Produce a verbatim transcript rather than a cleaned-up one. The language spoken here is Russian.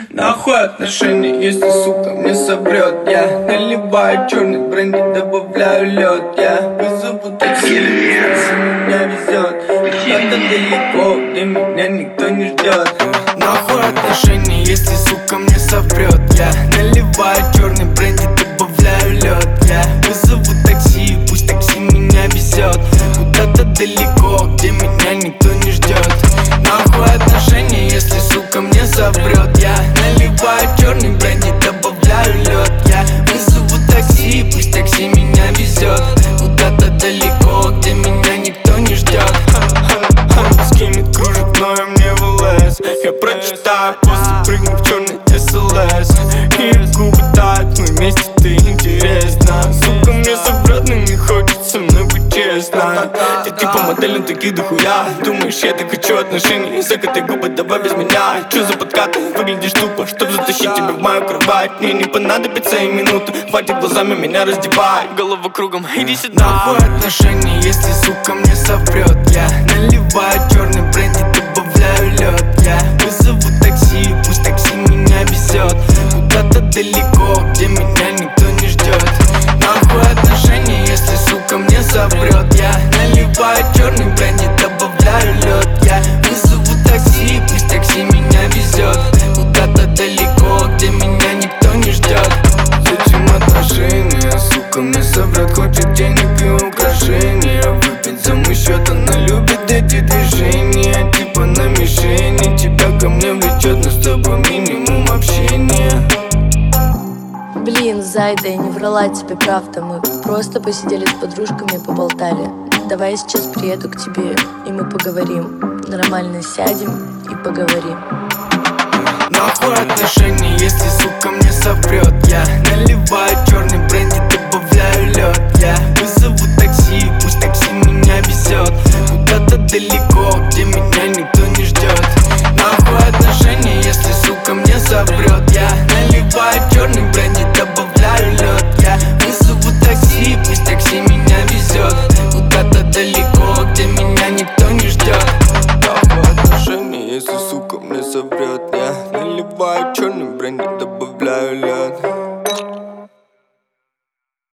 Нахуй отношения, если сука мне соврет. Я наливаю черный бренди, добавляю лед. Я вызову такси, если меня везет. Куда-то далеко, где меня никто не ждет. Нахуй отношения, если сука мне соврет. Я наливаю черный бренди, добавляю лед. Я вызову такси, пусть такси меня везет. Куда-то далеко, где меня никто не ждет. Нахуй отношения, если сука мне соврет. Я наливаю черный бренди, добавляю лед. Я вызову такси, пусть такси меня везет. Куда-то далеко, где меня никто не ждет. Скинет кружит, но я мне в ЛС. Я прочитаю, после прыгну в черный СЛС. И губы тают, мы вместе, ты интересна. Сука мне соврет, но не хочет со мной быть честно. Ты типа модель, но таких дохуя. Думаешь, я так хочу отношений? Закатай губы, давай без меня. Чё за подкаты? Выглядишь тупо, чтоб затащить тебя в мою кровать. Мне не понадобится и минуты, хватит глазами меня раздевать. Голова кругом, иди сюда. Нахуй отношения, если сука мне соврет. Я наливаю черный бренди, добавляю лед. Я вызову такси, пусть такси меня везет. Куда-то далеко, где меня никто не ждет. Нахуй отношения, если сука мне соврет. Я наливаю черный бренди, добавляю лед. Я вызову такси, пусть такси меня везет. Куда-то далеко, где меня никто не ждет. Зачем отношения, сука мне соврет. Хочет денег и украшения, выпить за мой счет. Она любит эти движения, типа на мишени. Тебя ко мне влечет, но с тобой минимум общения. Блин, Зайда, я не врала тебе, правда. Мы просто посидели с подружками и поболтали. Давай я сейчас приеду к тебе, и мы поговорим. Нормально сядем и поговорим. Нахуй отношения, если сука мне соврет. Я наливаю черный бренди, добавляю лед. Я вызову такси, пусть такси меня везет. Куда-то далеко,